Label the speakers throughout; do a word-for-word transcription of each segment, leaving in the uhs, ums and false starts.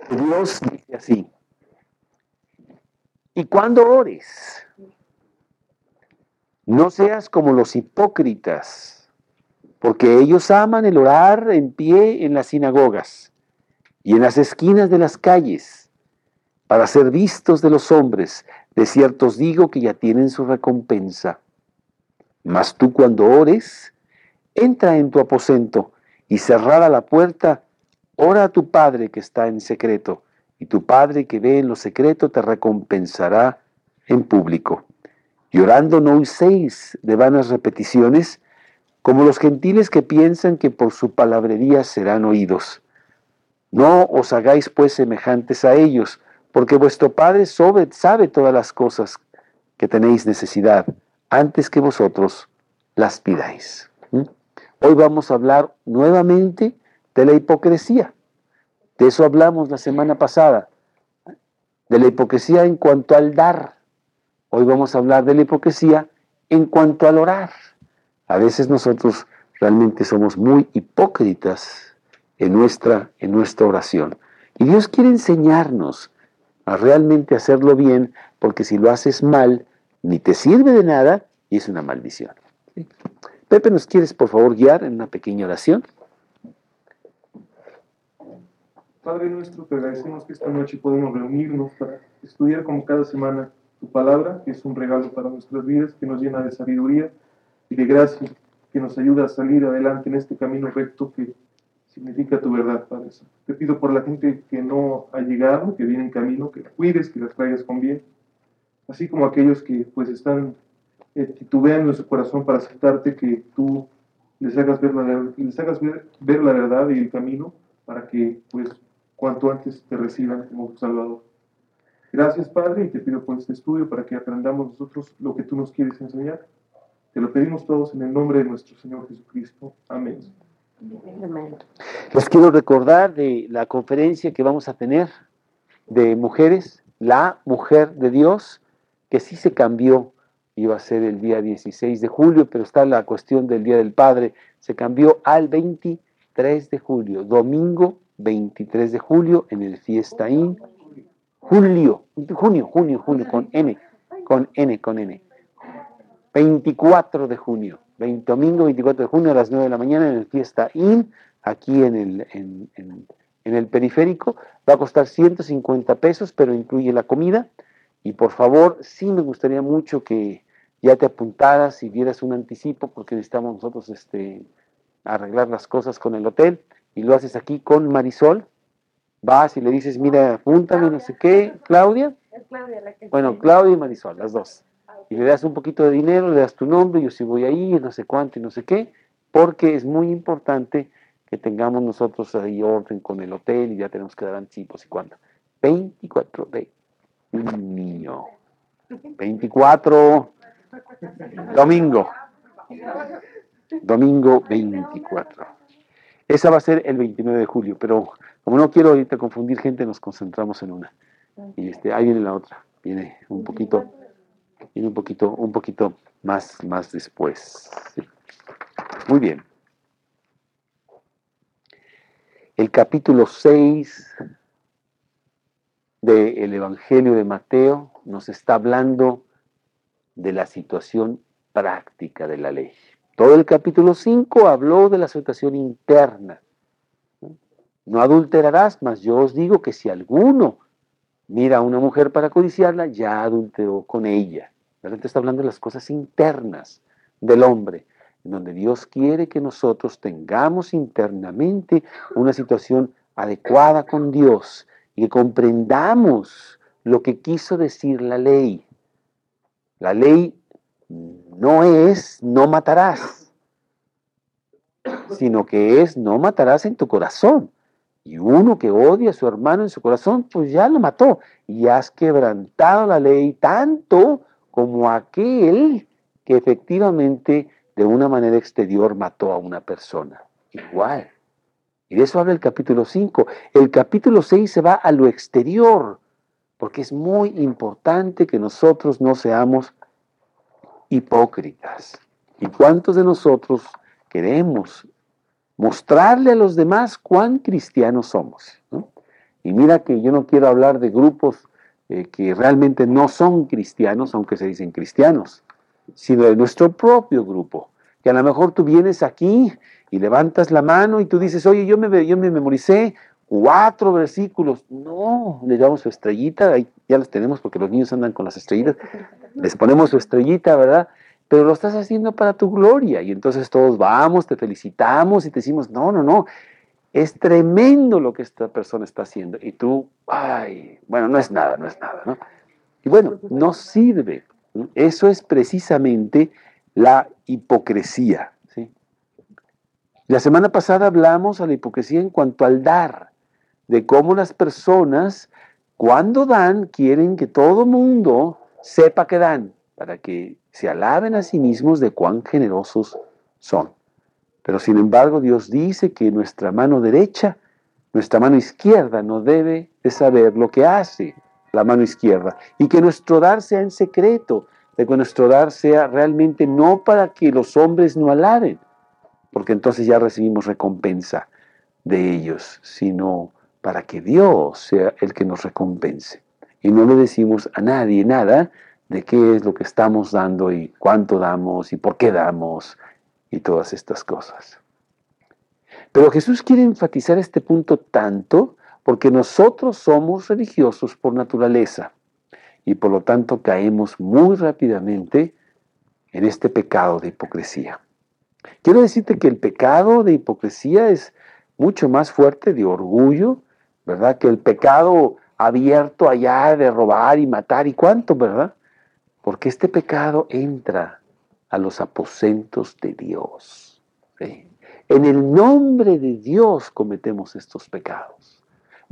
Speaker 1: Dios dice así: y cuando ores, no seas como los hipócritas, porque ellos aman el orar en pie en las sinagogas y en las esquinas de las calles, para ser vistos de los hombres. De cierto os digo que ya tienen su recompensa. Mas tú, cuando ores, entra en tu aposento y, cerrada la puerta, ora a tu Padre que está en secreto, y tu Padre que ve en lo secreto te recompensará en público. Y orando no uséis de vanas repeticiones, como los gentiles que piensan que por su palabrería serán oídos. No os hagáis pues semejantes a ellos, porque vuestro Padre sabe todas las cosas que tenéis necesidad, antes que vosotros las pidáis. ¿Mm? Hoy vamos a hablar nuevamente de la hipocresía. De eso hablamos la semana pasada, de la hipocresía en cuanto al dar. Hoy vamos a hablar de la hipocresía en cuanto al orar. A veces nosotros realmente somos muy hipócritas en nuestra, en nuestra oración. Y Dios quiere enseñarnos a realmente hacerlo bien, porque si lo haces mal, ni te sirve de nada y es una maldición. ¿Sí? Pepe, ¿nos quieres por favor guiar en una pequeña oración?
Speaker 2: Padre nuestro, te agradecemos que esta noche podemos reunirnos para estudiar como cada semana tu palabra, que es un regalo para nuestras vidas, que nos llena de sabiduría y de gracia, que nos ayuda a salir adelante en este camino recto que significa tu verdad, Padre. Te pido por la gente que no ha llegado, que viene en camino, que la cuides, que la traigas con bien, así como aquellos que pues están eh, titubeando en su corazón para aceptarte, que tú les hagas ver la, les hagas ver, ver la verdad y el camino, para que pues cuanto antes te reciban como Salvador. Gracias, Padre, y te pido por este estudio para que aprendamos nosotros lo que tú nos quieres enseñar. Te lo pedimos todos en el nombre de nuestro Señor Jesucristo. Amén.
Speaker 1: Amén. Les quiero recordar de la conferencia que vamos a tener de mujeres, la mujer de Dios, que sí se cambió, iba a ser el día dieciséis de julio, pero está la cuestión del Día del Padre, se cambió al veintitrés de julio, domingo veintitrés de julio, en el Fiesta Inn, julio, junio, junio, junio, con N, con N, con N, veinticuatro de junio, veinte, domingo veinticuatro de junio a las nueve de la mañana en el Fiesta Inn, aquí en el, en, en, en el periférico. Va a costar ciento cincuenta pesos, pero incluye la comida. Y por favor, sí me gustaría mucho que ya te apuntaras y dieras un anticipo, porque necesitamos nosotros este, arreglar las cosas con el hotel, y lo haces aquí con Marisol. Vas y le dices, mira, apúntame, no sé qué. ¿Claudia?
Speaker 3: Es Claudia la que
Speaker 1: Bueno,
Speaker 3: sí.
Speaker 1: Claudia y Marisol, las dos. Y le das un poquito de dinero, le das tu nombre, yo sí voy ahí, no sé cuánto y no sé qué, porque es muy importante que tengamos nosotros ahí orden con el hotel y ya tenemos que dar anticipos y cuánto. veinticuatro de junio. veinticuatro, domingo. Domingo veinticuatro. Esa va a ser el veintinueve de julio, pero como no quiero ahorita confundir gente, nos concentramos en una. Y este, ahí viene la otra, viene un poquito, viene un poquito, un poquito más, más después. Sí. Muy bien. El capítulo seis del Evangelio de Mateo nos está hablando de la situación práctica de la ley. Todo el capítulo cinco habló de la situación interna. No adulterarás, mas yo os digo que si alguno mira a una mujer para codiciarla, ya adulteró con ella. La gente está hablando de las cosas internas del hombre, en donde Dios quiere que nosotros tengamos internamente una situación adecuada con Dios y que comprendamos lo que quiso decir la ley. La ley no es no matarás, sino que es no matarás en tu corazón. Y uno que odia a su hermano en su corazón, pues ya lo mató. Y has quebrantado la ley tanto como aquel que efectivamente de una manera exterior mató a una persona. Igual. Y de eso habla el capítulo cinco. El capítulo seis se va a lo exterior, porque es muy importante que nosotros no seamos hipócritas. ¿Y cuántos de nosotros queremos mostrarle a los demás cuán cristianos somos, ¿no? Y mira que yo no quiero hablar de grupos eh, que realmente no son cristianos, aunque se dicen cristianos, sino de nuestro propio grupo. Que a lo mejor tú vienes aquí y levantas la mano y tú dices, oye, yo me, yo me memoricé cuatro versículos. No, le damos su estrellita, ahí ya las tenemos porque los niños andan con las estrellitas. Les ponemos su estrellita, ¿verdad? Pero lo estás haciendo para tu gloria. Y entonces todos vamos, te felicitamos y te decimos, no, no, no. Es tremendo lo que esta persona está haciendo. Y tú, ay, bueno, no es nada, no es nada, ¿no? Y bueno, no sirve. Eso es precisamente la hipocresía, ¿sí? La semana pasada hablamos a la hipocresía en cuanto al dar, de cómo las personas, cuando dan, quieren que todo mundo sepa que dan, para que se alaben a sí mismos de cuán generosos son. Pero sin embargo, Dios dice que nuestra mano derecha, nuestra mano izquierda no debe de saber lo que hace la mano izquierda. Y que nuestro dar sea en secreto, de que nuestro dar sea realmente no para que los hombres no alaben, porque entonces ya recibimos recompensa de ellos, sino para que Dios sea el que nos recompense. Y no le decimos a nadie nada de qué es lo que estamos dando y cuánto damos y por qué damos y todas estas cosas. Pero Jesús quiere enfatizar este punto tanto porque nosotros somos religiosos por naturaleza y por lo tanto caemos muy rápidamente en este pecado de hipocresía. Quiero decirte que el pecado de hipocresía es mucho más fuerte de orgullo, ¿verdad? Que el pecado abierto allá de robar y matar y cuánto, ¿verdad? Porque este pecado entra a los aposentos de Dios, ¿sí? En el nombre de Dios cometemos estos pecados.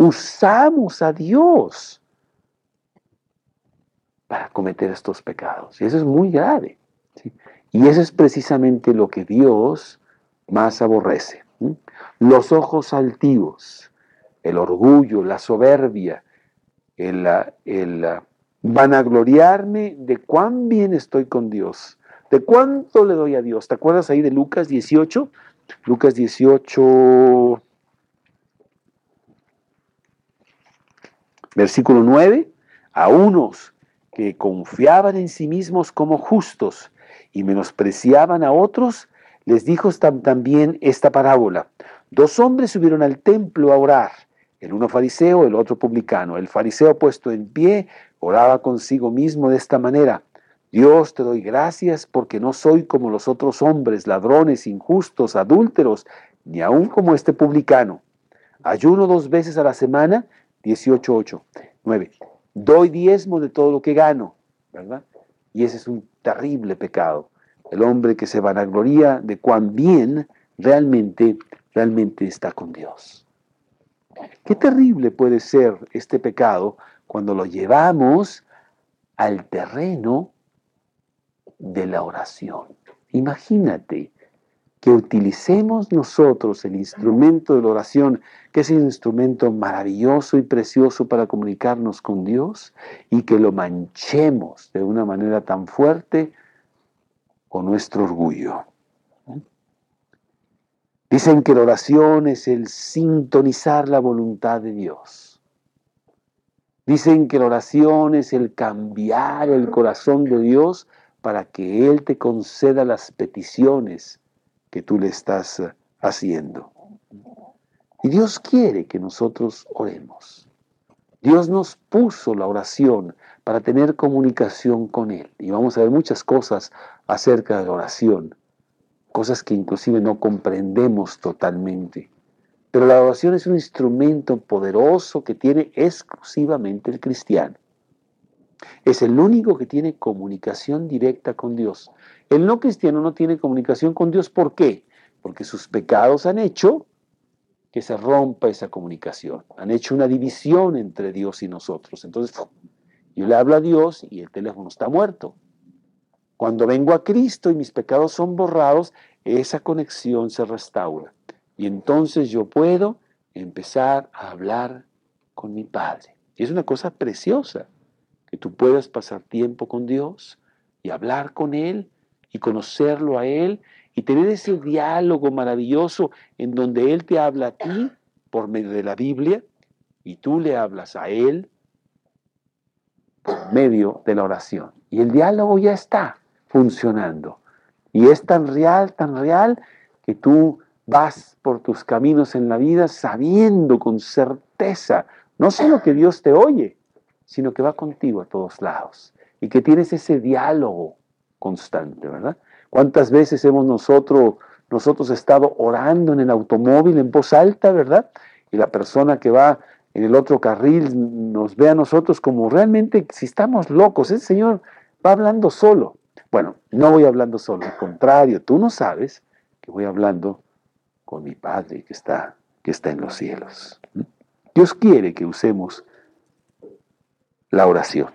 Speaker 1: Usamos a Dios para cometer estos pecados. Y eso es muy grave, ¿sí? Y eso es precisamente lo que Dios más aborrece, ¿sí? Los ojos altivos, el orgullo, la soberbia, el, el vanagloriarme de cuán bien estoy con Dios, de cuánto le doy a Dios. ¿Te acuerdas ahí de Lucas dieciocho? Lucas dieciocho, versículo nueve. A unos que confiaban en sí mismos como justos y menospreciaban a otros, les dijo también esta parábola. Dos hombres subieron al templo a orar, el uno fariseo, el otro publicano. El fariseo, puesto en pie, oraba consigo mismo de esta manera: Dios, te doy gracias porque no soy como los otros hombres, ladrones, injustos, adúlteros, ni aun como este publicano. Ayuno dos veces a la semana, dieciocho, ocho, nueve. Doy diezmo de todo lo que gano, ¿verdad? Y ese es un terrible pecado. El hombre que se vanagloria de cuán bien realmente, realmente está con Dios. Qué terrible puede ser este pecado cuando lo llevamos al terreno de la oración. Imagínate que utilicemos nosotros el instrumento de la oración, que es un instrumento maravilloso y precioso para comunicarnos con Dios, y que lo manchemos de una manera tan fuerte con nuestro orgullo. Dicen que la oración es el sintonizar la voluntad de Dios. Dicen que la oración es el cambiar el corazón de Dios para que Él te conceda las peticiones que tú le estás haciendo. Y Dios quiere que nosotros oremos. Dios nos puso la oración para tener comunicación con Él. Y vamos a ver muchas cosas acerca de la oración, cosas que inclusive no comprendemos totalmente. Pero la oración es un instrumento poderoso que tiene exclusivamente el cristiano. Es el único que tiene comunicación directa con Dios. El no cristiano no tiene comunicación con Dios. ¿Por qué? Porque sus pecados han hecho que se rompa esa comunicación. Han hecho una división entre Dios y nosotros. Entonces, yo le hablo a Dios y el teléfono está muerto. Cuando vengo a Cristo y mis pecados son borrados, esa conexión se restaura. Y entonces yo puedo empezar a hablar con mi Padre. Y es una cosa preciosa, que tú puedas pasar tiempo con Dios y hablar con Él y conocerlo a Él y tener ese diálogo maravilloso en donde Él te habla a ti por medio de la Biblia y tú le hablas a Él por medio de la oración. Y el diálogo ya está funcionando. Y es tan real, tan real, que tú vas por tus caminos en la vida sabiendo con certeza, no solo que Dios te oye, sino que va contigo a todos lados. Y que tienes ese diálogo constante, ¿verdad? ¿Cuántas veces hemos nosotros, nosotros estado orando en el automóvil en voz alta, ¿verdad? Y la persona que va en el otro carril nos ve a nosotros como realmente, si estamos locos, el Señor va hablando solo. Bueno, no voy hablando solo, al contrario, tú no sabes que voy hablando con mi Padre que está, que está en los cielos. Dios quiere que usemos la oración.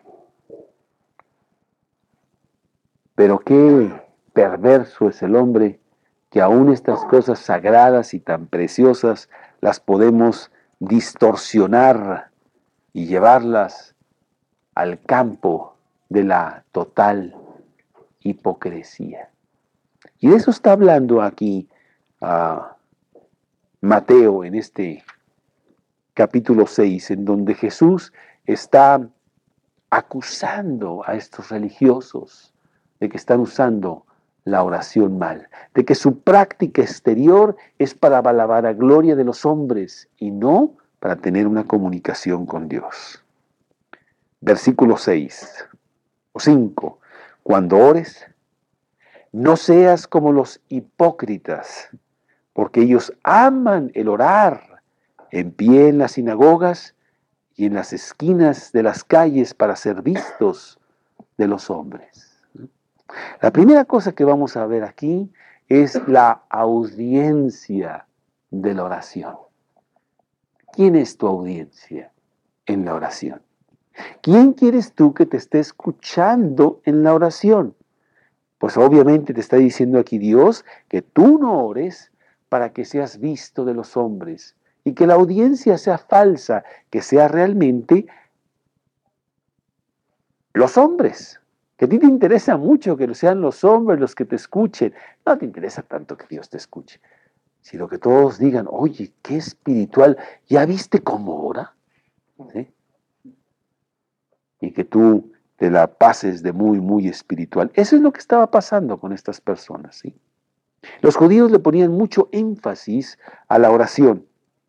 Speaker 1: Pero qué perverso es el hombre que aún estas cosas sagradas y tan preciosas las podemos distorsionar y llevarlas al campo de la total hipocresía. Y de eso está hablando aquí uh, Mateo en este capítulo seis, en donde Jesús está acusando a estos religiosos de que están usando la oración mal, de que su práctica exterior es para alabar a gloria de los hombres y no para tener una comunicación con Dios. Versículo seis o cinco. Cuando ores, no seas como los hipócritas, porque ellos aman el orar en pie en las sinagogas y en las esquinas de las calles para ser vistos de los hombres. La primera cosa que vamos a ver aquí es la audiencia de la oración. ¿Quién es tu audiencia en la oración? ¿Quién quieres tú que te esté escuchando en la oración? Pues obviamente te está diciendo aquí Dios que tú no ores para que seas visto de los hombres y que la audiencia sea falsa, que sea realmente los hombres. Que a ti te interesa mucho que sean los hombres los que te escuchen. No te interesa tanto que Dios te escuche, sino que todos digan, oye, qué espiritual, ¿ya viste cómo ora? ¿Sí? Y que tú te la pases de muy, muy espiritual. Eso es lo que estaba pasando con estas personas, ¿sí? Los judíos le ponían mucho énfasis a la oración.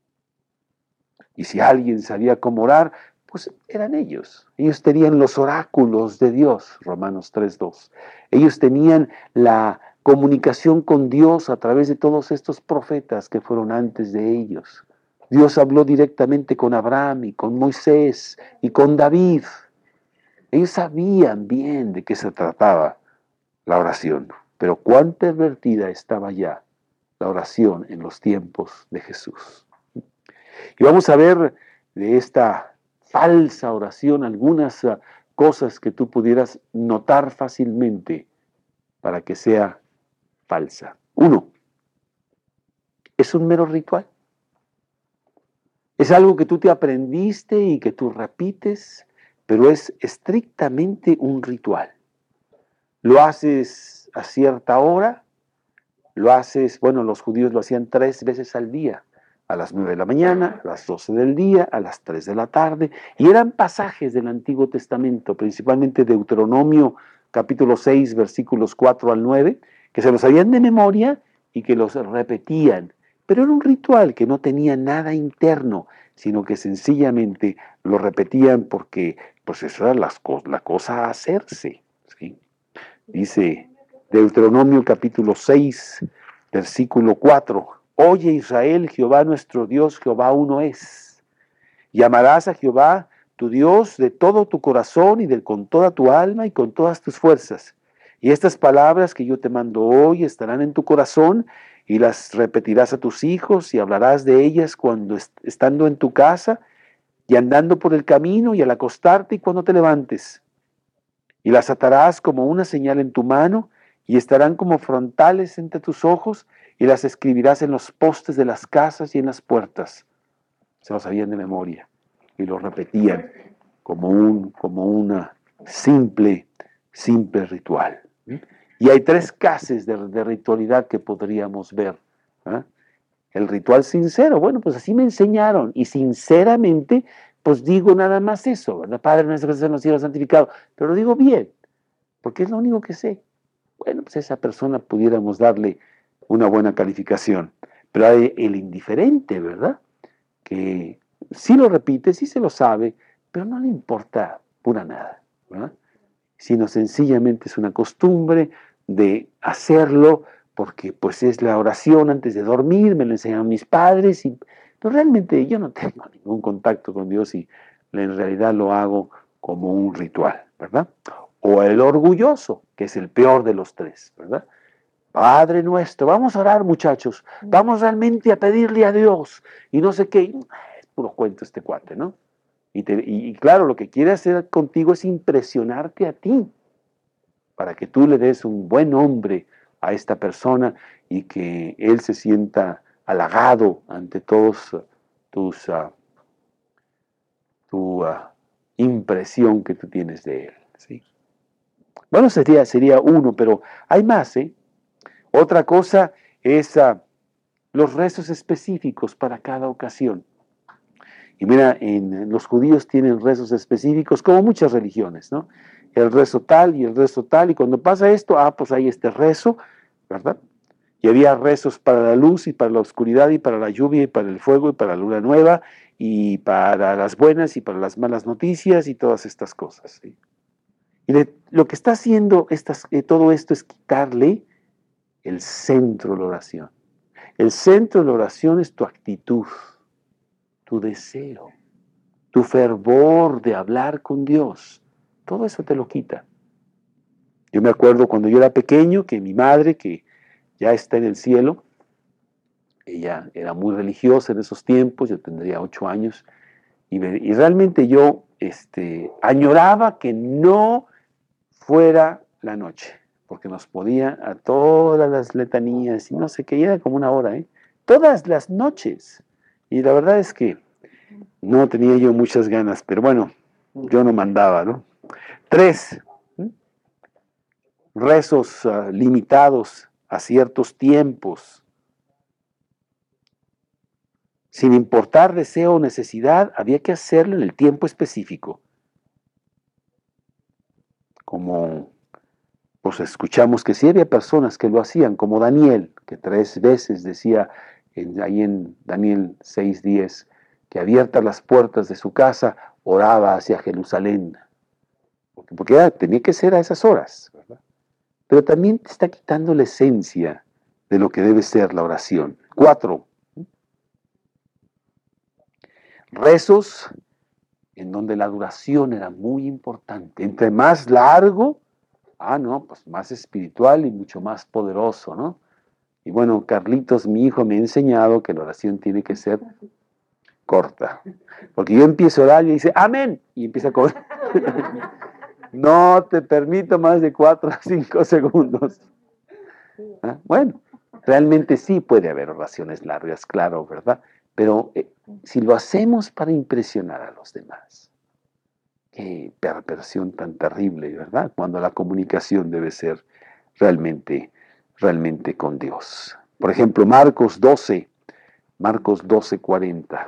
Speaker 1: Y si alguien sabía cómo orar, pues eran ellos. Ellos tenían los oráculos de Dios, Romanos tres dos. Ellos tenían la comunicación con Dios a través de todos estos profetas que fueron antes de ellos. Dios habló directamente con Abraham y con Moisés y con David. Ellos sabían bien de qué se trataba la oración, pero cuán pervertida estaba ya la oración en los tiempos de Jesús. Y vamos a ver de esta falsa oración algunas uh, cosas que tú pudieras notar fácilmente para que sea falsa. Uno, es un mero ritual. Es algo que tú te aprendiste y que tú repites, pero es estrictamente un ritual. Lo haces a cierta hora, lo haces, bueno, los judíos lo hacían tres veces al día, a las nueve de la mañana, a las doce del día, a las tres de la tarde, y eran pasajes del Antiguo Testamento, principalmente Deuteronomio capítulo seis, versículos cuatro al nueve, que se los sabían de memoria y que los repetían, pero era un ritual que no tenía nada interno, sino que sencillamente lo repetían porque pues eso era las co- la cosa a hacerse, ¿sí? Dice Deuteronomio capítulo seis, versículo cuatro, oye Israel, Jehová nuestro Dios, Jehová uno es. Llamarás a Jehová tu Dios de todo tu corazón y de, con toda tu alma y con todas tus fuerzas. Y estas palabras que yo te mando hoy estarán en tu corazón y las repetirás a tus hijos y hablarás de ellas cuando est- estando en tu casa y andando por el camino y al acostarte y cuando te levantes. Y las atarás como una señal en tu mano y estarán como frontales entre tus ojos y las escribirás en los postes de las casas y en las puertas. Se lo sabían de memoria y lo repetían como un como una simple, simple ritual. Y hay tres clases de, de ritualidad que podríamos ver, ¿eh? el ritual sincero. Bueno, pues así me enseñaron y sinceramente pues digo nada más eso, ¿verdad? Padre nuestro que estás en los cielos, santificado, pero lo digo bien, porque es lo único que sé. Bueno, pues a esa persona pudiéramos darle una buena calificación, pero hay el indiferente, ¿verdad? Que sí lo repite, sí se lo sabe, pero no le importa pura nada, ¿verdad? Sino sencillamente es una costumbre de hacerlo porque pues es la oración antes de dormir, me lo enseñaron mis padres, y, pero realmente yo no tengo ningún contacto con Dios y en realidad lo hago como un ritual, ¿verdad? O el orgulloso, que es el peor de los tres, ¿verdad? Padre nuestro, vamos a orar, muchachos, vamos realmente a pedirle a Dios, y no sé qué, es puro cuento este cuate, ¿no? Y, te, y, y claro, lo que quiere hacer contigo es impresionarte a ti, para que tú le des un buen nombre a esta persona y que él se sienta halagado ante todos uh, tus uh, tu uh, impresión que tú tienes de él, ¿sí? Bueno, sería, sería uno, pero hay más, ¿eh? Otra cosa es uh, los rezos específicos para cada ocasión. Y mira, en, los judíos tienen rezos específicos, como muchas religiones, ¿no? El rezo tal y el rezo tal, y cuando pasa esto, ah, pues hay este rezo, ¿verdad? Y había rezos para la luz y para la oscuridad y para la lluvia y para el fuego y para la luna nueva y para las buenas y para las malas noticias y todas estas cosas, ¿sí? Y de, lo que está haciendo estas, eh, todo esto es quitarle el centro de la oración. El centro de la oración es tu actitud, tu deseo, tu fervor de hablar con Dios. Todo eso te lo quita. Yo me acuerdo cuando yo era pequeño que mi madre, que ya está en el cielo, ella era muy religiosa en esos tiempos, yo tendría ocho años, y, me, y realmente yo este, añoraba que no fuera la noche, porque nos ponía a todas las letanías y no sé qué, y era como una hora, ¿eh? Todas las noches. Y la verdad es que no tenía yo muchas ganas, pero bueno, yo no mandaba, ¿no? Tres, rezos uh, limitados a ciertos tiempos. Sin importar deseo o necesidad, había que hacerlo en el tiempo específico. Como pues escuchamos que sí había personas que lo hacían, como Daniel, que tres veces decía en, ahí en Daniel seis diez, que abiertas las puertas de su casa, oraba hacia Jerusalén. Porque, porque era, tenía que ser a esas horas, ¿verdad? Pero también te está quitando la esencia de lo que debe ser la oración. Cuatro, rezos en donde la duración era muy importante. Entre más largo, ah, no, pues más espiritual y mucho más poderoso, ¿no? Y bueno, Carlitos, mi hijo, me ha enseñado que la oración tiene que ser corta. Porque yo empiezo a orar y dice, amén, y empieza a correr. No te permito más de cuatro a cinco segundos. ¿Ah? Bueno, realmente sí puede haber oraciones largas, claro, ¿verdad? Pero eh, si lo hacemos para impresionar a los demás, qué perversión tan terrible, ¿verdad? Cuando la comunicación debe ser realmente, realmente con Dios. Por ejemplo, Marcos doce, Marcos doce, cuarenta.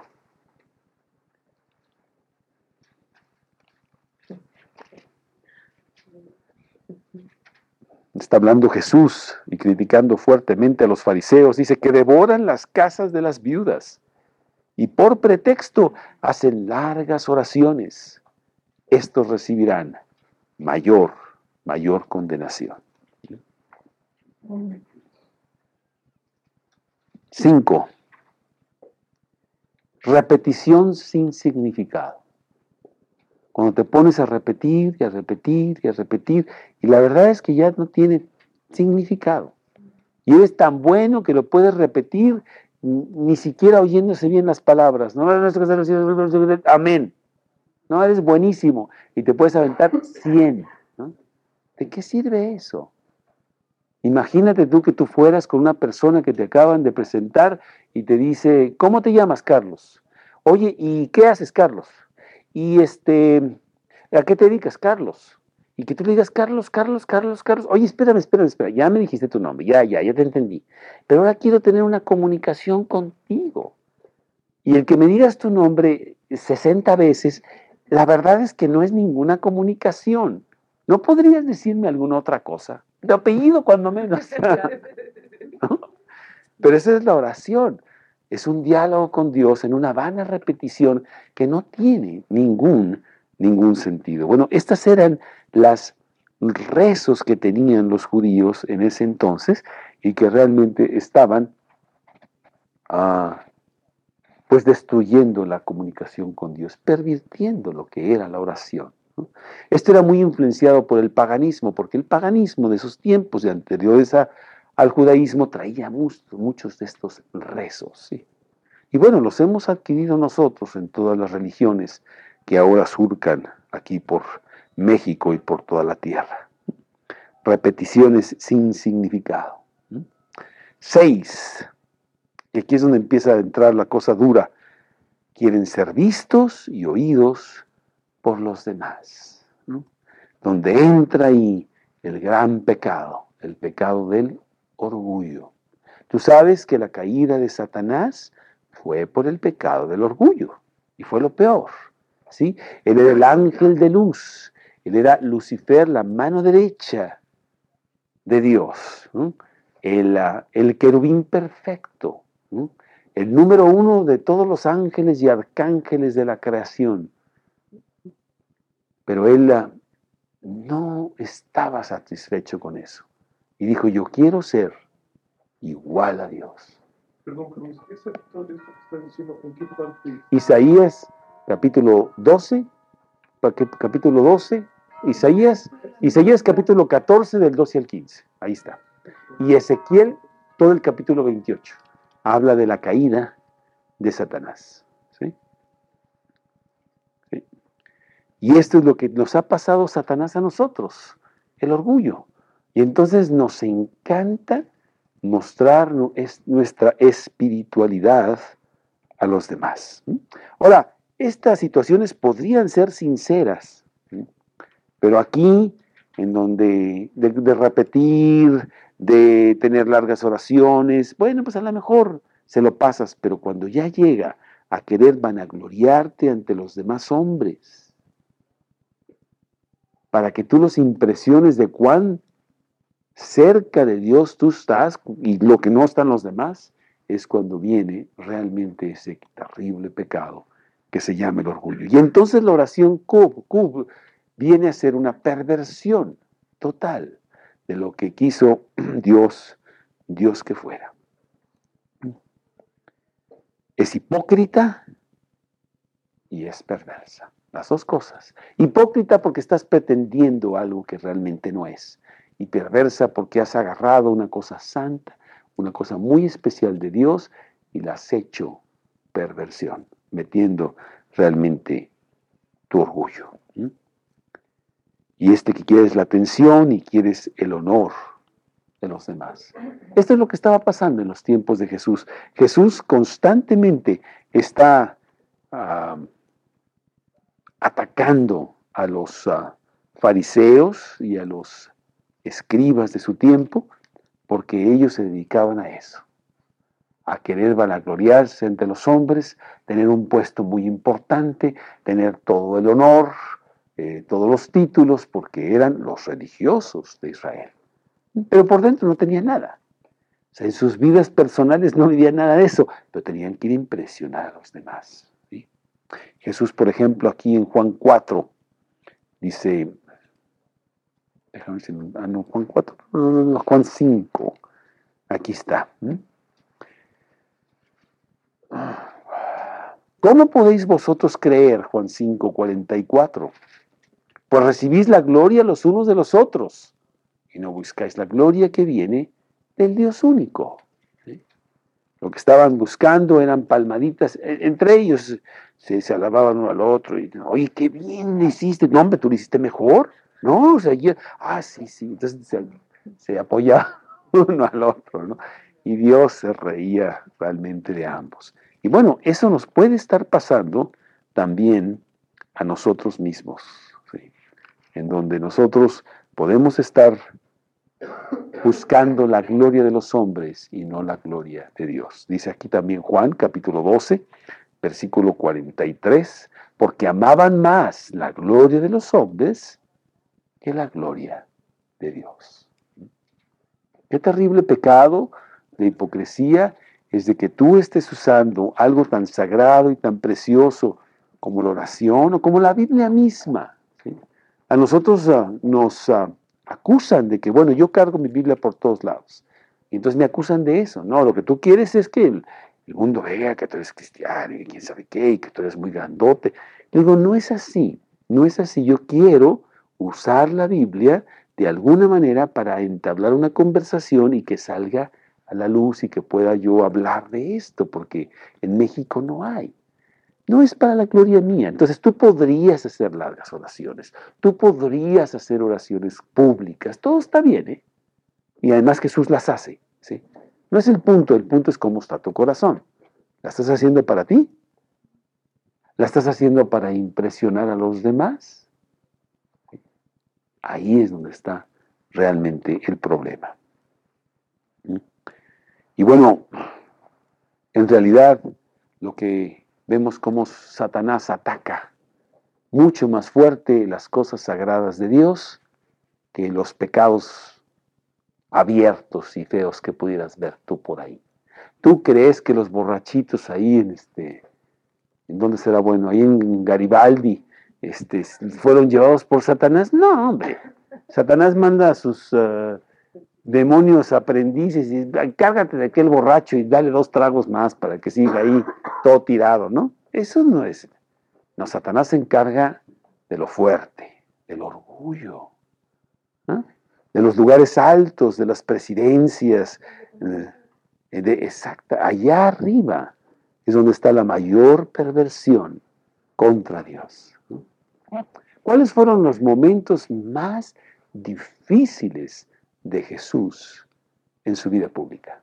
Speaker 1: Está hablando Jesús y criticando fuertemente a los fariseos. Dice que devoran las casas de las viudas y por pretexto hacen largas oraciones. Estos recibirán mayor, mayor condenación. Cinco, repetición sin significado. Cuando te pones a repetir y a repetir y a repetir, y la verdad es que ya no tiene significado. Y eres tan bueno que lo puedes repetir ni siquiera oyéndose bien las palabras. No, amén. No, eres buenísimo. Y te puedes aventar cien. ¿No? ¿De qué sirve eso? Imagínate tú que tú fueras con una persona que te acaban de presentar y te dice, ¿cómo te llamas, Carlos? Oye, ¿y qué haces, Carlos? Y este, ¿a qué te dedicas, Carlos? Y que tú le digas, Carlos, Carlos, Carlos, Carlos, oye, espérame, espérame, espérame, ya me dijiste tu nombre, ya, ya, ya te entendí. Pero ahora quiero tener una comunicación contigo. Y el que me digas tu nombre sesenta veces, la verdad es que no es ninguna comunicación. ¿No podrías decirme alguna otra cosa? De apellido, cuando menos. ¿No? Pero esa es la oración. Es un diálogo con Dios en una vana repetición que no tiene ningún, ningún sentido. Bueno, estas eran las rezos que tenían los judíos en ese entonces y que realmente estaban ah, pues destruyendo la comunicación con Dios, pervirtiendo lo que era la oración, ¿no? Esto era muy influenciado por el paganismo, porque el paganismo de esos tiempos de anteriores a, al judaísmo traía muchos, muchos de estos rezos, ¿sí? Y bueno, los hemos adquirido nosotros en todas las religiones que ahora surcan aquí por México y por toda la tierra. Repeticiones sin significado. Seis, y aquí es donde empieza a entrar la cosa dura. Quieren ser vistos y oídos por los demás, ¿no? Donde entra ahí el gran pecado, el pecado del orgullo. Tú sabes que la caída de Satanás fue por el pecado del orgullo, y fue lo peor, ¿sí? Él era el ángel de luz, él era Lucifer, la mano derecha de Dios, ¿no? el, uh, el querubín perfecto, ¿no? El número uno de todos los ángeles y arcángeles de la creación. Pero él uh, no estaba satisfecho con eso, y dijo, yo quiero ser igual a Dios.
Speaker 2: Perdón, pero esa historia que estás diciendo, ¿en qué parte?
Speaker 1: Isaías, capítulo doce, capítulo doce, Isaías, Isaías capítulo catorce del doce al quince, ahí está. Y Ezequiel, todo el capítulo veintiocho, habla de la caída de Satanás, ¿sí? ¿Sí? Y esto es lo que nos ha pasado Satanás a nosotros, el orgullo. Y entonces nos encanta mostrar nuestra espiritualidad a los demás. Ahora, estas situaciones podrían ser sinceras, ¿sí? Pero aquí, en donde de, de repetir, de tener largas oraciones, bueno, pues a lo mejor se lo pasas, pero cuando ya llega a querer vanagloriarte ante los demás hombres, para que tú los impresiones de cuán cerca de Dios tú estás y lo que no están los demás, es cuando viene realmente ese terrible pecado que se llama el orgullo. Y entonces la oración cub, cub, viene a ser una perversión total de lo que quiso Dios, Dios que fuera. Es hipócrita y es perversa, las dos cosas. Hipócrita porque estás pretendiendo algo que realmente no es, y perversa porque has agarrado una cosa santa, una cosa muy especial de Dios, y la has hecho perversión, metiendo realmente tu orgullo. ¿Mm? Y este que quieres la atención y quieres el honor de los demás. Esto es lo que estaba pasando en los tiempos de Jesús. Jesús constantemente está uh, atacando a los uh, fariseos y a los escribas de su tiempo, porque ellos se dedicaban a eso, a querer vanagloriarse entre los hombres, tener un puesto muy importante, tener todo el honor, eh, todos los títulos, porque eran los religiosos de Israel. Pero por dentro no tenían nada. O sea, en sus vidas personales no vivían nada de eso, pero tenían que ir a impresionar a los demás, ¿sí? Jesús, por ejemplo, aquí en Juan cuatro, dice, déjame ver si no, ah, no, Juan cuatro, no, Juan cinco, aquí está. ¿Mm? ¿Cómo podéis vosotros creer, Juan cinco, cuarenta y cuatro? Pues recibís la gloria los unos de los otros, y no buscáis la gloria que viene del Dios único. ¿Sí? Lo que estaban buscando eran palmaditas, entre ellos se, se alababan uno al otro, y, oye, qué bien le hiciste, no, hombre, tú lo hiciste mejor, ¿no? O sea, yo, ah, sí, sí, entonces se, se apoyaba uno al otro, ¿no? Y Dios se reía realmente de ambos. Y bueno, eso nos puede estar pasando también a nosotros mismos, ¿sí? en donde nosotros podemos estar buscando la gloria de los hombres y no la gloria de Dios. Dice aquí también Juan, capítulo doce, versículo cuarenta y tres, porque amaban más la gloria de los hombres que la gloria de Dios. Qué terrible pecado de hipocresía es de que tú estés usando algo tan sagrado y tan precioso como la oración o como la Biblia misma, ¿sí? A nosotros uh, nos uh, acusan de que, bueno, yo cargo mi Biblia por todos lados. Y entonces me acusan de eso. No, lo que tú quieres es que el, el mundo vea que tú eres cristiano y quién sabe qué, y que tú eres muy grandote. Le digo, no es así, no es así. Yo quiero usar la Biblia de alguna manera para entablar una conversación y que salga a la luz y que pueda yo hablar de esto, porque en México no hay. No es para la gloria mía. Entonces tú podrías hacer largas oraciones, tú podrías hacer oraciones públicas, todo está bien, ¿eh? Y además Jesús las hace, ¿sí? No es el punto, el punto es cómo está tu corazón. ¿La estás haciendo para ti? ¿La estás haciendo para impresionar a los demás? Ahí es donde está realmente el problema. Y bueno, en realidad lo que vemos como Satanás ataca mucho más fuerte las cosas sagradas de Dios que los pecados abiertos y feos que pudieras ver tú por ahí. ¿Tú crees que los borrachitos ahí en este, en dónde será bueno, ahí en Garibaldi, este, fueron llevados por Satanás? No, hombre. Satanás manda a sus uh, demonios aprendices y encárgate de aquel borracho y dale dos tragos más para que siga ahí todo tirado, ¿no? Eso no es. No, Satanás se encarga de lo fuerte, del orgullo, ¿no? De los lugares altos, de las presidencias, de, de exacta, allá arriba es donde está la mayor perversión contra Dios, ¿no? ¿Cuáles fueron los momentos más difíciles de Jesús en su vida pública?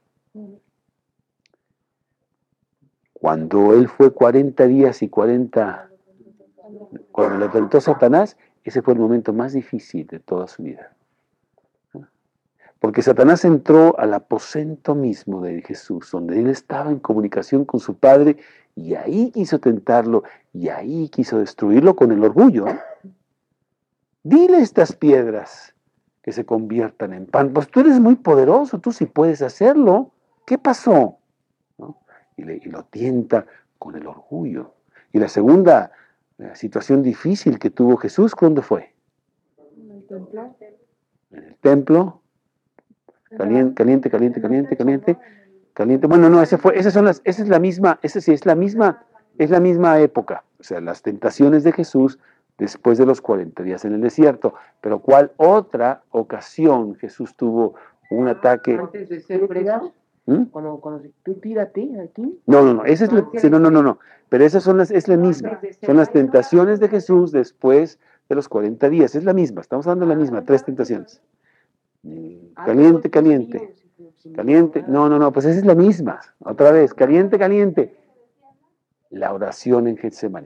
Speaker 1: Cuando él fue cuarenta días y cuarenta, cuando le tentó Satanás, ese fue el momento más difícil de toda su vida. Porque Satanás entró al aposento mismo de Jesús, donde él estaba en comunicación con su Padre, y ahí quiso tentarlo, y ahí quiso destruirlo con el orgullo. Dile a estas piedras que se conviertan en pan. Pues tú eres muy poderoso, tú sí puedes hacerlo. ¿Qué pasó? ¿No? Y, le, y lo tienta con el orgullo. Y la segunda la situación difícil que tuvo Jesús, ¿cuándo fue?
Speaker 3: En el templo.
Speaker 1: En el templo. Caliente, caliente, caliente, caliente, caliente, caliente. Bueno, no, ese fue, esas son las, esa es la misma, esa sí es la misma, es la misma época. O sea, las tentaciones de Jesús después de los cuarenta días en el desierto. Pero ¿cuál otra ocasión Jesús tuvo un ataque?
Speaker 3: Antes de ser preso,
Speaker 1: ¿Mm?
Speaker 3: cuando, cuando tú tírate aquí.
Speaker 1: No, no, no, esa es la, sí, no, no, no, no. Pero esas son las, es la misma. Son las tentaciones de Jesús después de los cuarenta días. Es la misma, estamos hablando de la misma, tres tentaciones. Caliente, caliente, caliente, no, no, no, pues esa es la misma, otra vez, caliente, caliente, la oración en Getsemaní,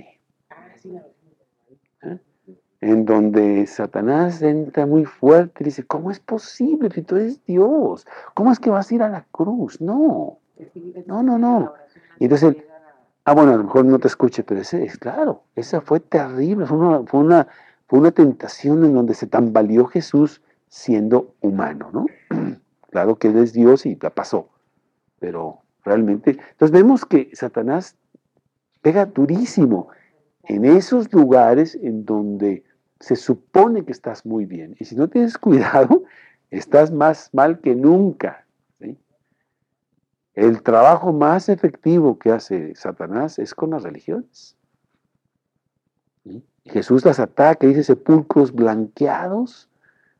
Speaker 1: ¿eh? En donde Satanás entra muy fuerte y dice, ¿cómo es posible que tú eres Dios? ¿Cómo es que vas a ir a la cruz? No, no, no, no. Y entonces, él, ah, bueno, a lo mejor no te escuche, pero ese es claro, esa fue terrible, fue una, fue una, fue una tentación en donde se tambaleó Jesús siendo humano, ¿no? Claro que él es Dios y la pasó, pero realmente, entonces vemos que Satanás pega durísimo en esos lugares en donde se supone que estás muy bien, y si no tienes cuidado, estás más mal que nunca, ¿sí? El trabajo más efectivo que hace Satanás es con las religiones, ¿sí? Jesús las ataca, dice sepulcros blanqueados,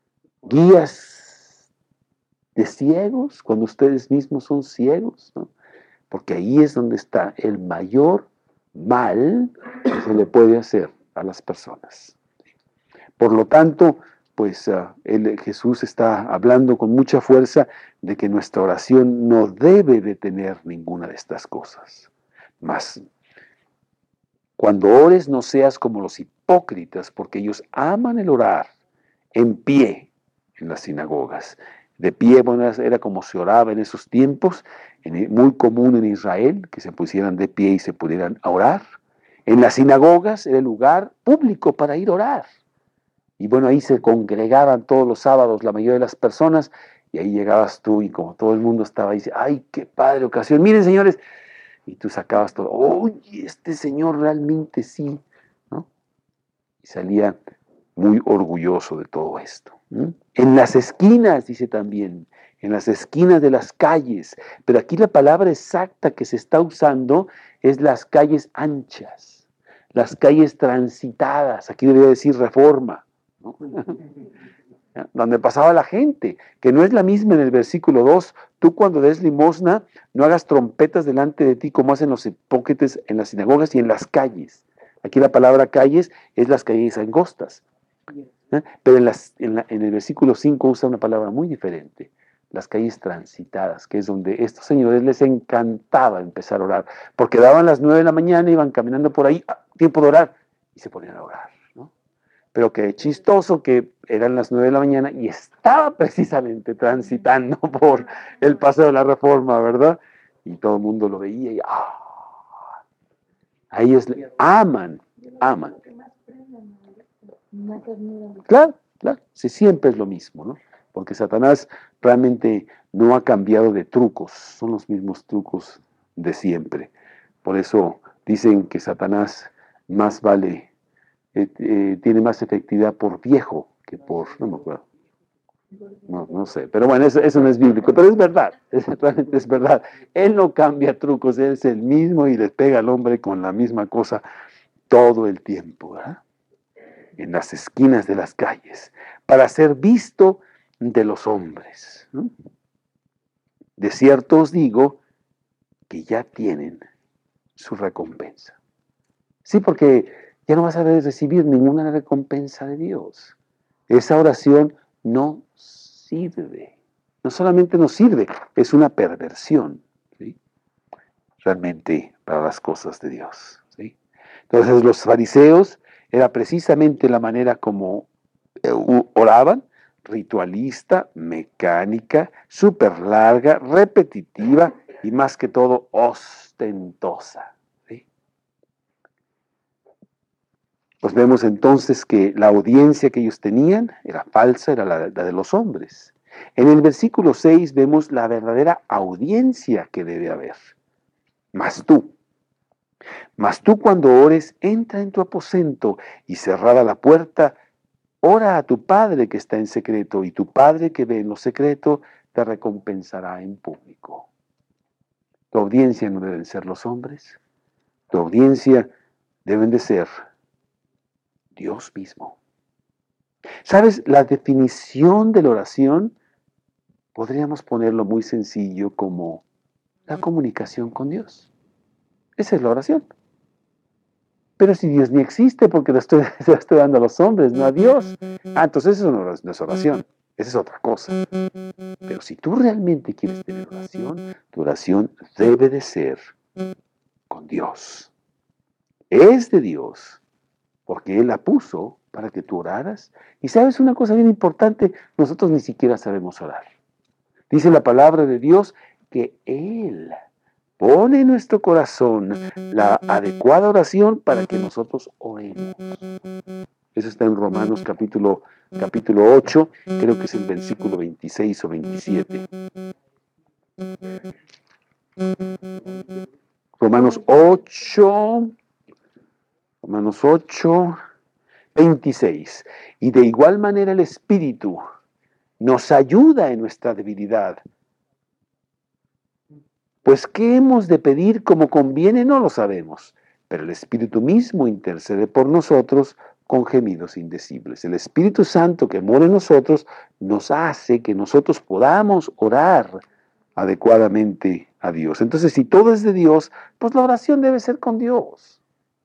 Speaker 1: guías de ciegos, cuando ustedes mismos son ciegos, ¿no? Porque ahí es donde está el mayor mal que se le puede hacer a las personas. Por lo tanto, pues uh, el, Jesús está hablando con mucha fuerza de que nuestra oración no debe de tener ninguna de estas cosas. Mas, cuando ores no seas como los hipócritas, porque ellos aman el orar en pie en las sinagogas. De pie, bueno, era como se oraba en esos tiempos, muy común en Israel, que se pusieran de pie y se pudieran orar. En las sinagogas era el lugar público para ir a orar. Y bueno, ahí se congregaban todos los sábados la mayoría de las personas, y ahí llegabas tú, y como todo el mundo estaba ahí, dice, ¡ay, qué padre ocasión! Miren, señores, y tú sacabas todo, ¡oye, este señor realmente sí! ¿No? Y salía muy orgulloso de todo esto. ¿Mm? En las esquinas, dice también, en las esquinas de las calles, pero aquí la palabra exacta que se está usando es las calles anchas, las calles transitadas, aquí debería decir Reforma, ¿no? Donde pasaba la gente, que no es la misma en el versículo dos, tú cuando des limosna, no hagas trompetas delante de ti como hacen los hipócritas en las sinagogas y en las calles. Aquí la palabra calles es las calles angostas. ¿Eh? Pero en, las, en, la, en el versículo cinco usa una palabra muy diferente, las calles transitadas, que es donde estos señores les encantaba empezar a orar, porque daban las nueve de la mañana, iban caminando por ahí, ah, tiempo de orar, y se ponían a orar, ¿no? Pero qué chistoso que eran las nueve de la mañana y estaba precisamente transitando por el Paseo de la Reforma, ¿verdad? Y todo el mundo lo veía y ¡ah! A ellos aman, aman. Claro, claro, sí, siempre es lo mismo, ¿no? Porque Satanás realmente no ha cambiado de trucos, son los mismos trucos de siempre. Por eso dicen que Satanás más vale, eh, eh, tiene más efectividad por viejo que por, no me acuerdo. No, no sé, pero bueno, eso, eso no es bíblico, pero es verdad, es, realmente es verdad. Él no cambia trucos, él es el mismo y le pega al hombre con la misma cosa todo el tiempo, ¿verdad? En las esquinas de las calles, para ser visto de los hombres, ¿no? De cierto os digo que ya tienen su recompensa. Sí, porque ya no vas a recibir ninguna recompensa de Dios. Esa oración no sirve. No solamente no sirve, es una perversión, ¿sí? Realmente para las cosas de Dios, ¿sí? Entonces los fariseos era precisamente la manera como oraban, ritualista, mecánica, súper larga, repetitiva y más que todo ostentosa, ¿sí? Pues vemos entonces que la audiencia que ellos tenían era falsa, era la, la de los hombres. En el versículo seis vemos la verdadera audiencia que debe haber. Mas tú, mas tú cuando ores, entra en tu aposento y cerrada la puerta, ora a tu Padre que está en secreto, y tu Padre que ve en lo secreto te recompensará en público. Tu audiencia no deben ser los hombres, tu audiencia deben de ser Dios mismo. ¿Sabes? La definición de la oración podríamos ponerlo muy sencillo como la comunicación con Dios. Esa es la oración. Pero si Dios ni existe, porque lo estoy, se lo estoy dando a los hombres, no a Dios. Ah, entonces eso no es oración, esa es otra cosa. Pero si tú realmente quieres tener oración, tu oración debe de ser con Dios. Es de Dios, porque Él la puso para que tú oraras. Y sabes una cosa bien importante, nosotros ni siquiera sabemos orar. Dice la palabra de Dios que Él pone en nuestro corazón la adecuada oración para que nosotros oremos. Eso está en Romanos capítulo, capítulo ocho, creo que es el versículo veintiséis o veintisiete. Romanos ocho, Romanos ocho, veintiséis. Y de igual manera el Espíritu nos ayuda en nuestra debilidad. Pues ¿qué hemos de pedir como conviene? No lo sabemos, pero el Espíritu mismo intercede por nosotros con gemidos indecibles. El Espíritu Santo que mora en nosotros nos hace que nosotros podamos orar adecuadamente a Dios. Entonces, si todo es de Dios, pues la oración debe ser con Dios.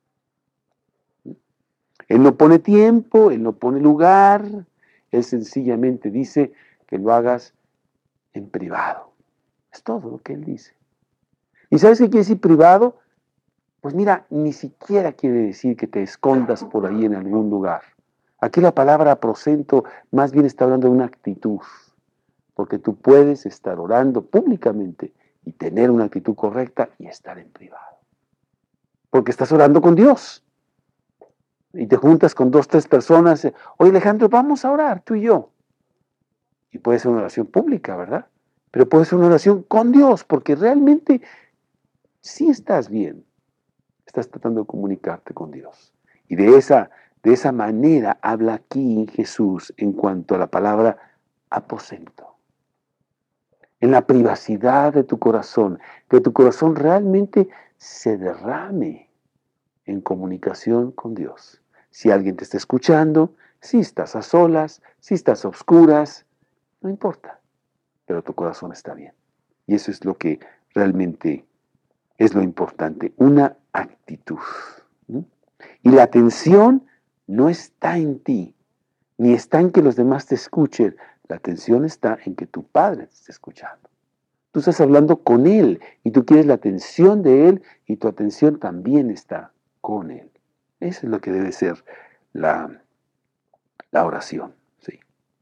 Speaker 1: Él no pone tiempo, Él no pone lugar, Él sencillamente dice que lo hagas en privado. Es todo lo que Él dice. ¿Y sabes qué quiere decir privado? Pues mira, ni siquiera quiere decir que te escondas por ahí en algún lugar. Aquí la palabra aposento más bien está hablando de una actitud, porque tú puedes estar orando públicamente y tener una actitud correcta y estar en privado. Porque estás orando con Dios. Y te juntas con dos, tres personas. Oye, Alejandro, vamos a orar, tú y yo. Y puede ser una oración pública, ¿verdad? Pero puede ser una oración con Dios, porque realmente sí estás bien. Estás tratando de comunicarte con Dios. Y de esa, de esa manera habla aquí Jesús en cuanto a la palabra aposento. En la privacidad de tu corazón, que tu corazón realmente se derrame en comunicación con Dios. Si alguien te está escuchando, si estás a solas, si estás a oscuras, no importa, pero tu corazón está bien. Y eso es lo que realmente es lo importante, una actitud. ¿Sí? Y la atención no está en ti, ni está en que los demás te escuchen. La atención está en que tu Padre te esté escuchando. Tú estás hablando con Él y tú quieres la atención de Él y tu atención también está con Él. Eso es lo que debe ser la, la oración. ¿Sí?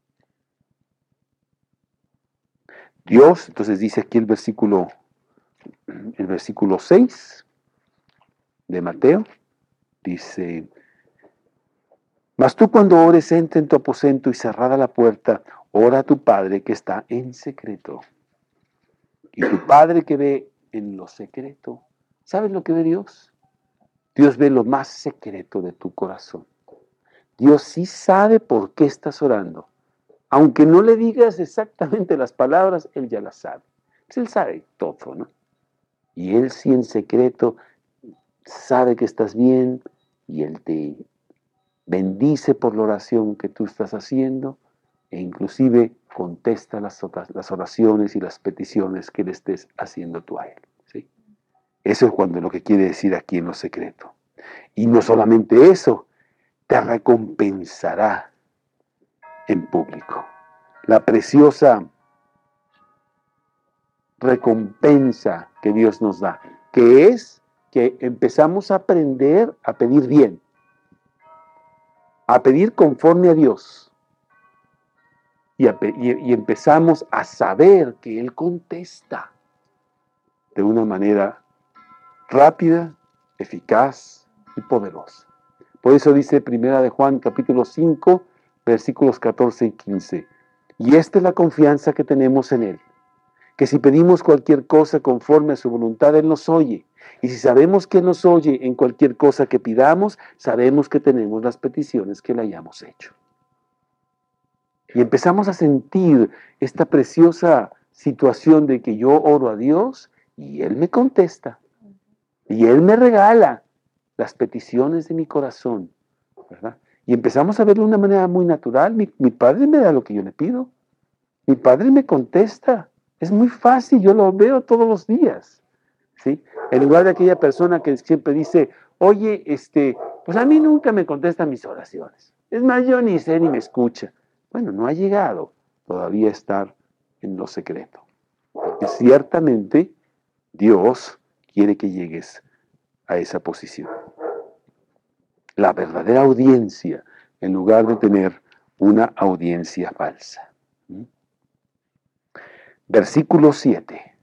Speaker 1: Dios, entonces dice aquí el versículo, el versículo seis de Mateo, dice: mas tú cuando ores, entra en tu aposento y cerrada la puerta, ora a tu Padre que está en secreto. Y tu Padre que ve en lo secreto, ¿sabes lo que ve Dios? Dios ve lo más secreto de tu corazón. Dios sí sabe por qué estás orando. Aunque no le digas exactamente las palabras, Él ya las sabe. Pues Él sabe todo, ¿no? Y Él sí en secreto sabe que estás bien y Él te bendice por la oración que tú estás haciendo e inclusive contesta las, las oraciones y las peticiones que le estés haciendo tú a Él. ¿Sí? Eso es cuando lo que quiere decir aquí en lo secreto. Y no solamente eso, te recompensará en público. La preciosa recompensa que Dios nos da, que es que empezamos a aprender a pedir bien, a pedir conforme a Dios. Y, a, y, y empezamos a saber que Él contesta de una manera rápida, eficaz y poderosa. Por eso dice Primera de Juan, capítulo cinco, versículos catorce y quince. Y esta es la confianza que tenemos en Él, que si pedimos cualquier cosa conforme a su voluntad, Él nos oye. Y si sabemos que Él nos oye en cualquier cosa que pidamos, sabemos que tenemos las peticiones que le hayamos hecho. Y empezamos a sentir esta preciosa situación de que yo oro a Dios y Él me contesta. Y Él me regala las peticiones de mi corazón, ¿verdad? Y empezamos a verlo de una manera muy natural. Mi, mi Padre me da lo que yo le pido. Mi Padre me contesta. Es muy fácil, yo lo veo todos los días, ¿sí? En lugar de aquella persona que siempre dice, oye, este, pues a mí nunca me contestan mis oraciones. Es más, yo ni sé ni me escucha. Bueno, no ha llegado todavía a estar en lo secreto. Porque ciertamente Dios quiere que llegues a esa posición. La verdadera audiencia, en lugar de tener una audiencia falsa. ¿Mm? Versículo siete.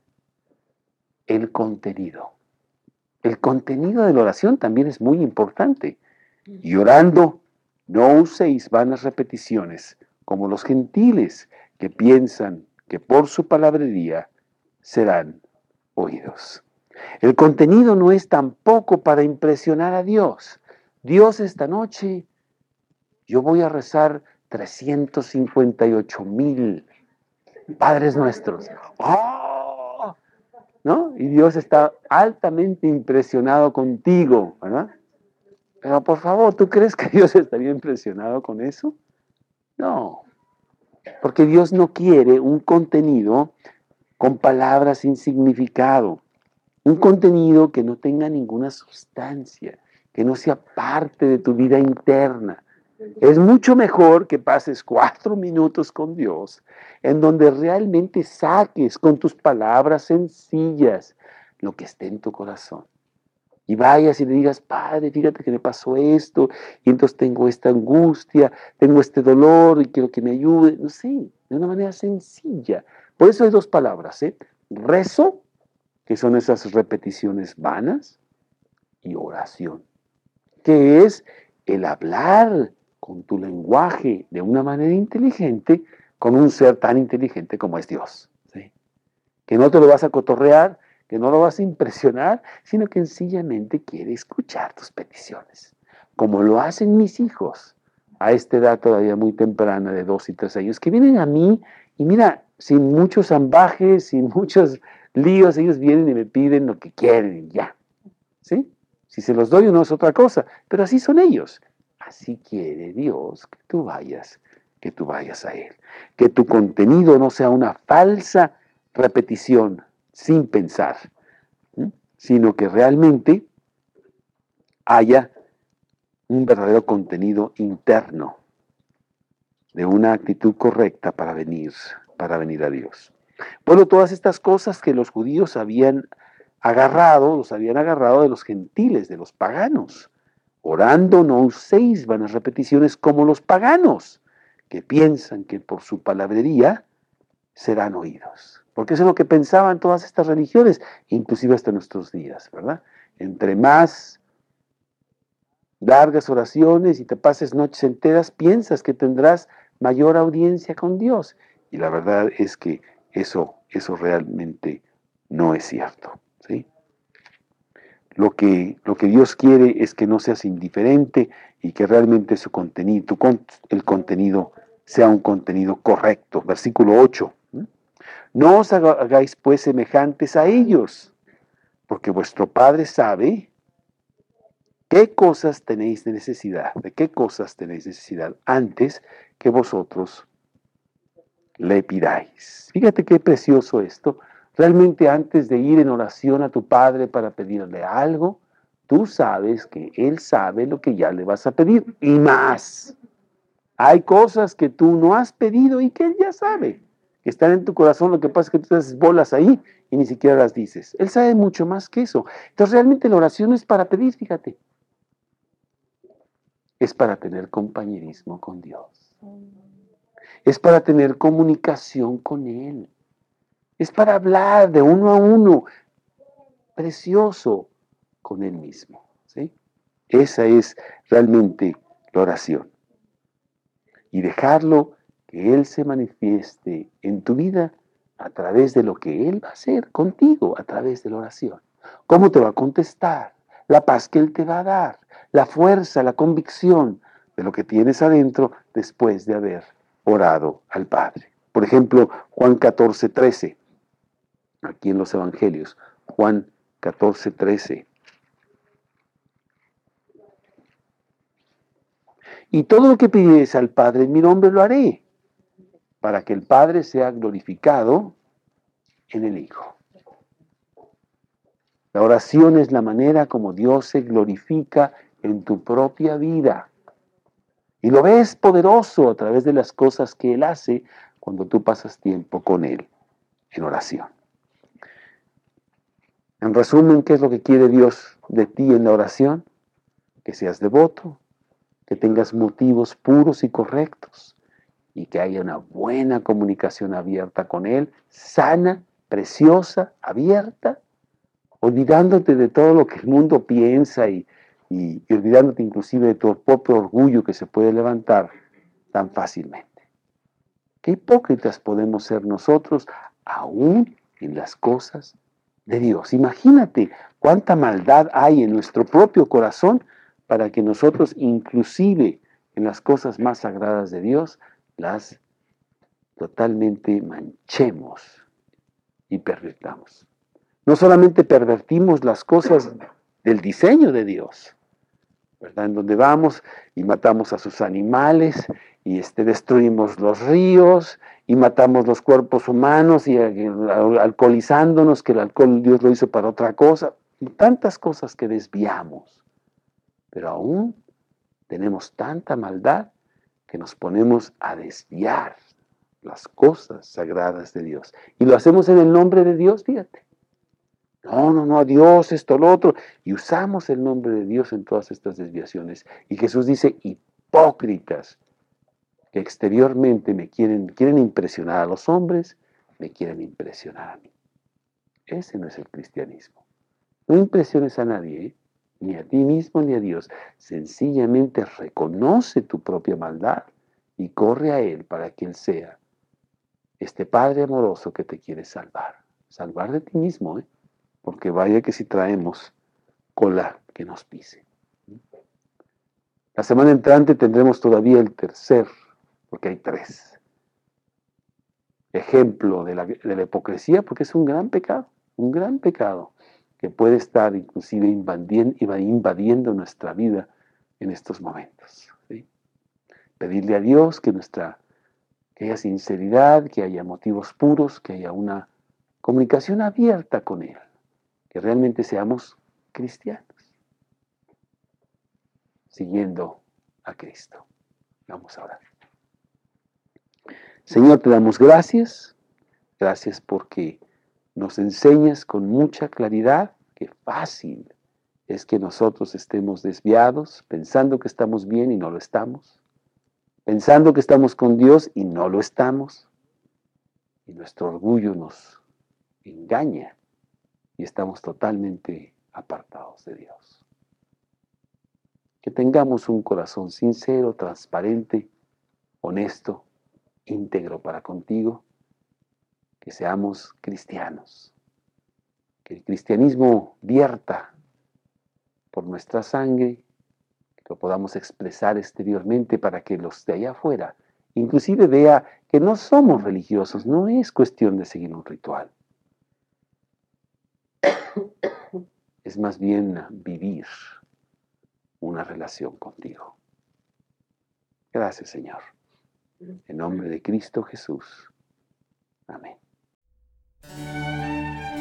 Speaker 1: El contenido. El contenido de la oración también es muy importante. Y orando, no uséis vanas repeticiones, como los gentiles que piensan que por su palabrería serán oídos. El contenido no es tampoco para impresionar a Dios. Dios, esta noche, yo voy a rezar trescientos cincuenta y ocho mil Padres Nuestros. ¡Oh! ¿No? Y Dios está altamente impresionado contigo, ¿verdad? Pero por favor, ¿tú crees que Dios estaría impresionado con eso? No, porque Dios no quiere un contenido con palabras sin significado, un contenido que no tenga ninguna sustancia, que no sea parte de tu vida interna. Es mucho mejor que pases cuatro minutos con Dios, en donde realmente saques con tus palabras sencillas lo que esté en tu corazón. Y vayas y le digas, Padre, fíjate que me pasó esto, y entonces tengo esta angustia, tengo este dolor y quiero que me ayude. No sé, de una manera sencilla. Por eso hay dos palabras, ¿eh? Rezo, que son esas repeticiones vanas, y oración, que es el hablar con tu lenguaje de una manera inteligente con un ser tan inteligente como es Dios, ¿sí? Que no te lo vas a cotorrear, que no lo vas a impresionar, sino que sencillamente quiere escuchar tus peticiones, como lo hacen mis hijos a esta edad todavía muy temprana de dos y tres años, que vienen a mí y mira, sin muchos ambajes, sin muchos líos, ellos vienen y me piden lo que quieren y ya, ¿sí? Si se los doy o no es otra cosa, pero así son ellos. Así quiere Dios que tú vayas, que tú vayas a Él. Que tu contenido no sea una falsa repetición sin pensar, ¿sí? Sino que realmente haya un verdadero contenido interno de una actitud correcta para venir, para venir a Dios. Bueno, todas estas cosas que los judíos habían agarrado, los habían agarrado de los gentiles, de los paganos. Orando no uséis vanas repeticiones como los paganos, que piensan que por su palabrería serán oídos. Porque eso es lo que pensaban todas estas religiones, inclusive hasta nuestros días, ¿verdad? Entre más largas oraciones y te pases noches enteras, piensas que tendrás mayor audiencia con Dios. Y la verdad es que eso, eso realmente no es cierto, ¿sí? Lo que, lo que Dios quiere es que no seas indiferente y que realmente su contenido, el contenido sea un contenido correcto. Versículo ocho. No os hagáis pues semejantes a ellos, porque vuestro Padre sabe qué cosas tenéis de necesidad, de qué cosas tenéis necesidad antes que vosotros le pidáis. Fíjate qué precioso esto. Realmente antes de ir en oración a tu Padre para pedirle algo, tú sabes que Él sabe lo que ya le vas a pedir y más. Hay cosas que tú no has pedido y que Él ya sabe, que están en tu corazón. Lo que pasa es que tú te haces bolas ahí y ni siquiera las dices. Él sabe mucho más que eso. Entonces realmente la oración no es para pedir, fíjate. Es para tener compañerismo con Dios. Es para tener comunicación con Él. Es para hablar de uno a uno, precioso, con Él mismo, ¿sí? Esa es realmente la oración. Y dejarlo que Él se manifieste en tu vida a través de lo que Él va a hacer contigo, a través de la oración. ¿Cómo te va a contestar? La paz que Él te va a dar, la fuerza, la convicción de lo que tienes adentro después de haber orado al Padre. Por ejemplo, Juan catorce, trece. Aquí en los Evangelios, Juan catorce, trece. Y todo lo que pides al Padre en mi nombre lo haré, para que el Padre sea glorificado en el Hijo. La oración es la manera como Dios se glorifica en tu propia vida. Y lo ves poderoso a través de las cosas que Él hace cuando tú pasas tiempo con Él en oración. En resumen, ¿qué es lo que quiere Dios de ti en la oración? Que seas devoto, que tengas motivos puros y correctos y que haya una buena comunicación abierta con Él, sana, preciosa, abierta, olvidándote de todo lo que el mundo piensa y, y, y olvidándote inclusive de tu propio orgullo que se puede levantar tan fácilmente. Qué hipócritas podemos ser nosotros aún en las cosas de Dios. Imagínate cuánta maldad hay en nuestro propio corazón para que nosotros inclusive en las cosas más sagradas de Dios las totalmente manchemos y pervirtamos. No solamente pervertimos las cosas del diseño de Dios, ¿verdad? En donde vamos y matamos a sus animales y este, destruimos los ríos y matamos los cuerpos humanos y, y alcoholizándonos, que el alcohol Dios lo hizo para otra cosa, y tantas cosas que desviamos. Pero aún tenemos tanta maldad que nos ponemos a desviar las cosas sagradas de Dios. Y lo hacemos en el nombre de Dios, fíjate. No, no, no, Dios, esto, lo otro. Y usamos el nombre de Dios en todas estas desviaciones. Y Jesús dice, hipócritas, que exteriormente me quieren, quieren impresionar a los hombres, me quieren impresionar a mí. Ese no es el cristianismo. No impresiones a nadie, ¿eh? Ni a ti mismo ni a Dios. Sencillamente reconoce tu propia maldad y corre a Él para que Él sea este Padre amoroso que te quiere salvar. Salvar de ti mismo, ¿eh? Porque vaya que si traemos cola que nos pise. La semana entrante tendremos todavía el tercer, porque hay tres, ejemplo de la, de la hipocresía, porque es un gran pecado, un gran pecado que puede estar inclusive invadiendo, invadiendo nuestra vida en estos momentos. ¿Sí? Pedirle a Dios que, nuestra, que haya sinceridad, que haya motivos puros, que haya una comunicación abierta con Él, que realmente seamos cristianos, siguiendo a Cristo. Vamos a orar. Señor, te damos gracias, gracias porque nos enseñas con mucha claridad que fácil es que nosotros estemos desviados, pensando que estamos bien y no lo estamos, pensando que estamos con Dios y no lo estamos, y nuestro orgullo nos engaña y estamos totalmente apartados de Dios. Que tengamos un corazón sincero, transparente, honesto, íntegro para contigo, que seamos cristianos, que el cristianismo vierta por nuestra sangre, que lo podamos expresar exteriormente para que los de allá afuera inclusive vea que no somos religiosos, no es cuestión de seguir un ritual, es más bien vivir una relación contigo. Gracias, Señor. En nombre de Cristo Jesús. Amén.